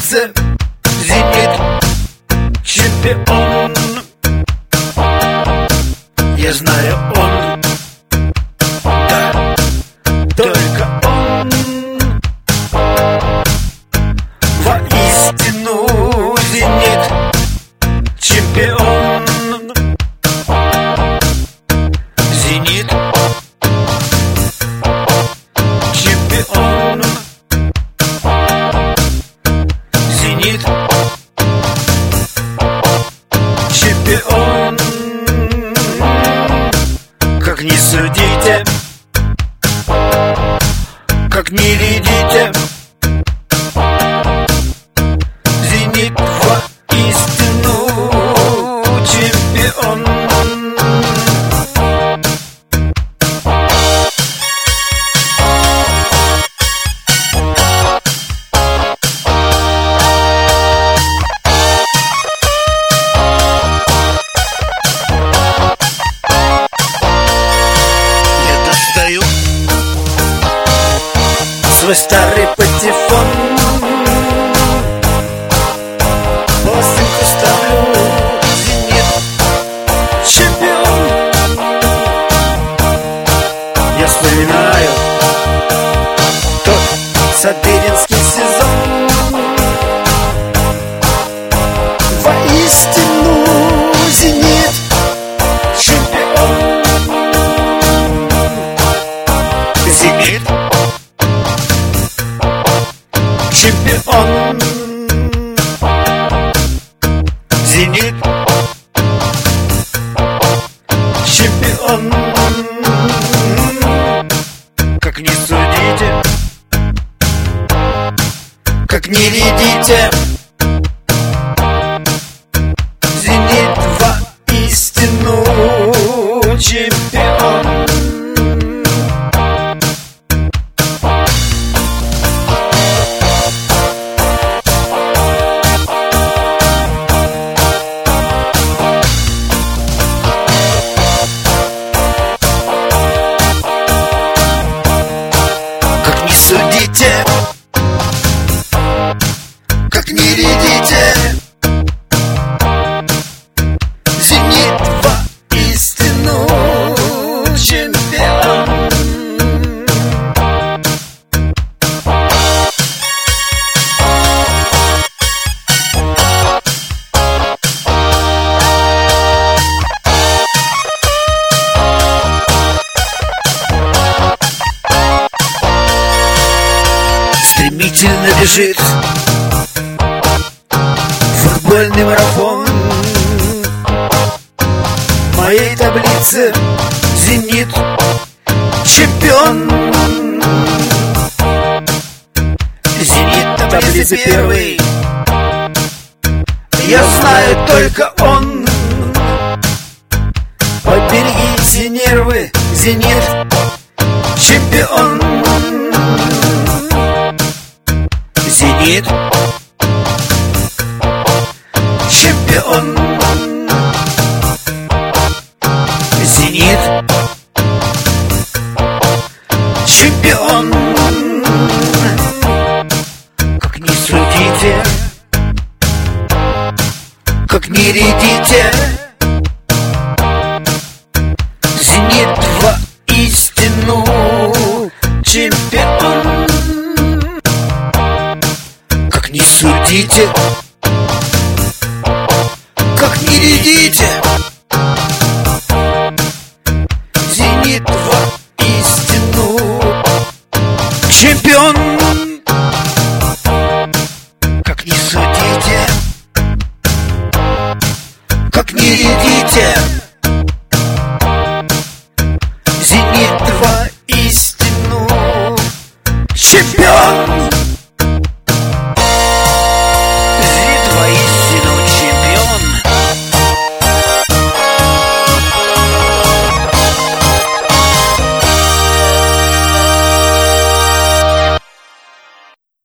таблице «Зенит» чемпион. Я знаю, он, да, только он воистину «Зенит» чемпион. «Зенит» чемпион. «Зенит» чемпион. Как ни судите, как ни рядите, «Зенит» воистину чемпион. Свой старый патефон, пластинку ставлю, «Зенит» чемпион. Я вспоминаю тот сабиринский сезон. Воистину «Зенит» чемпион. «Зенит» чемпион. «Зенит» чемпион. Как ни судите, как ни рядите, «Зенит» воистину чемпион. Судите, как ни рядите, «Зенит» воистину чемпион. Стремительно бежит футбольный марафон. В моей таблице «Зенит» чемпион. «Зенит» на таблице первый. Я знаю, только он. Поберегите нервы, «Зенит» чемпион. «Зенит» чемпион. «Зенит» чемпион. Как ни судите, как ни рядите, «Зенит» воистину чемпион. Как ни судите, как ни рядите, «Зенит» воистину чемпион. Как ни судите, как ни рядите,